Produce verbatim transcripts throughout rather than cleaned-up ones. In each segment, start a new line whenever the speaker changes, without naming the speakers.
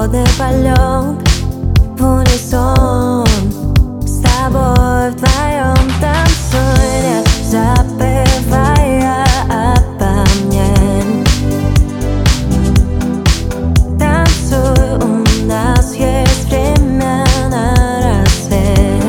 свободный полет в унисон. С тобой вдвоем танцуем, забывая обо мне. Танцуй, у нас есть время на рассвет.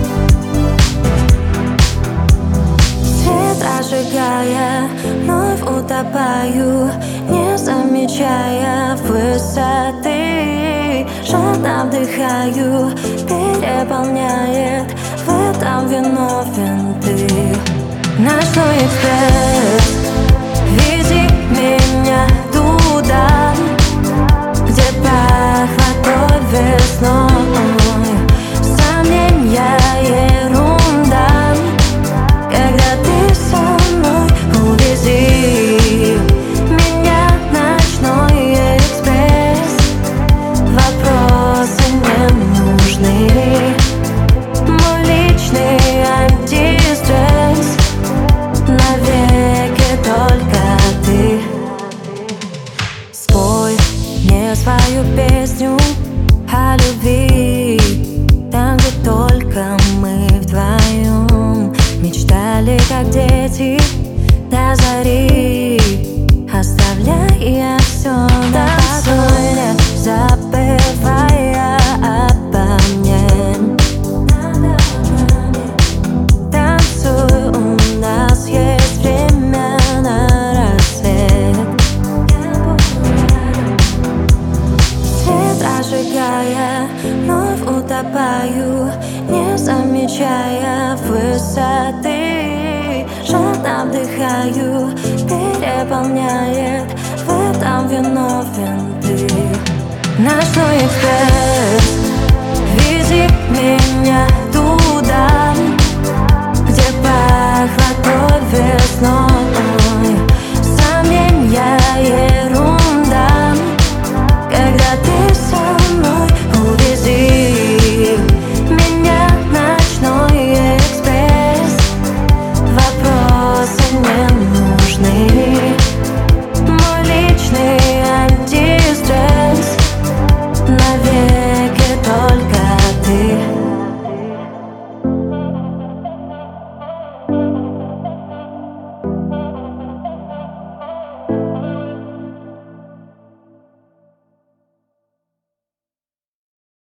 Свет ожигая, вновь утопаю, не замечая высоты. Жадно вдыхаю, переполняет, в этом виновен ты. Ночной экспресс, вези меня туда, где пахнет той весной. Сомнения ерунда, когда ты со мной. Увези меня, ночной экспресс, вопросы не нужны. Мой личный антистресс, навеки только ты. Спой мне свою песню о любви, там, где только мы вдвоем мечтали, как дети, до зари, оставляя все на потом, забывая обо мне. Танцуй, у нас есть время на рассвет. Свет ожигая, вновь утопаю, не замечая высоты. Жадно вдыхаю, переполняет, в этом виновен ты. Ночной экспресс, вези меня туда,